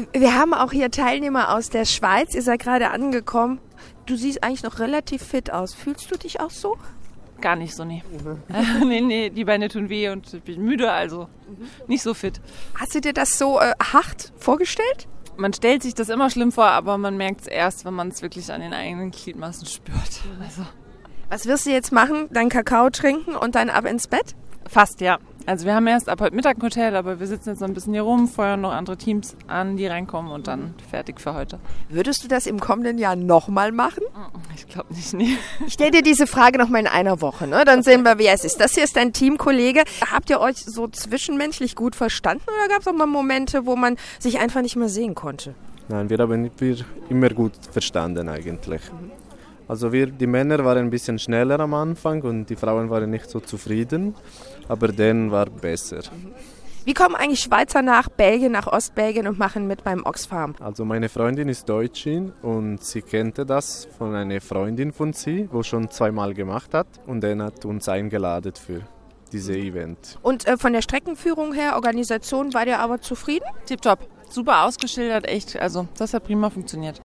Wir haben auch hier Teilnehmer aus der Schweiz. Ihr seid gerade angekommen. Du siehst eigentlich noch relativ fit aus. Fühlst du dich auch so? Gar nicht so, nee. Nee, die Beine tun weh und ich bin müde, also nicht so fit. Hast du dir das so hart vorgestellt? Man stellt sich das immer schlimm vor, aber man merkt es erst, wenn man es wirklich an den eigenen Gliedmaßen spürt. Also. Was wirst du jetzt machen? Deinen Kakao trinken und dann ab ins Bett? Fast, ja. Also wir haben erst ab heute Mittag ein Hotel, aber wir sitzen jetzt noch ein bisschen hier rum, feuern noch andere Teams an, die reinkommen und dann fertig für heute. Würdest du das im kommenden Jahr nochmal machen? Ich glaube nicht, nee. Ich stelle dir diese Frage nochmal in einer Woche, ne? Dann sehen wir, wie es ist. Das hier ist dein Teamkollege. Habt ihr euch so zwischenmenschlich gut verstanden oder gab es auch mal Momente, wo man sich einfach nicht mehr sehen konnte? Nein, wir haben immer gut verstanden eigentlich. Also die Männer waren ein bisschen schneller am Anfang und die Frauen waren nicht so zufrieden, aber dann war besser. Wie kommen eigentlich Schweizer nach Belgien, nach Ostbelgien und machen mit beim Oxfam? Also meine Freundin ist Deutschin und sie kannte das von einer Freundin von sie, die schon 2-mal gemacht hat und dann hat uns eingeladen für dieses Event. Und von der Streckenführung her, Organisation, war ihr aber zufrieden? Tipptopp. Super ausgeschildert, echt. Also das hat prima funktioniert.